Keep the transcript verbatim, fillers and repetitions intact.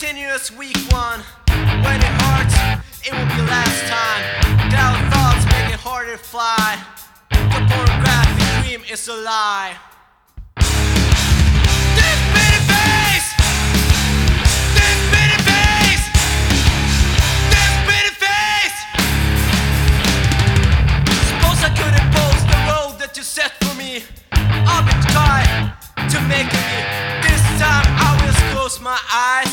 continuous weak one. When it hurts, it will be last time. Doubt thoughts make it harder to fly. The pornographic dream is a lie.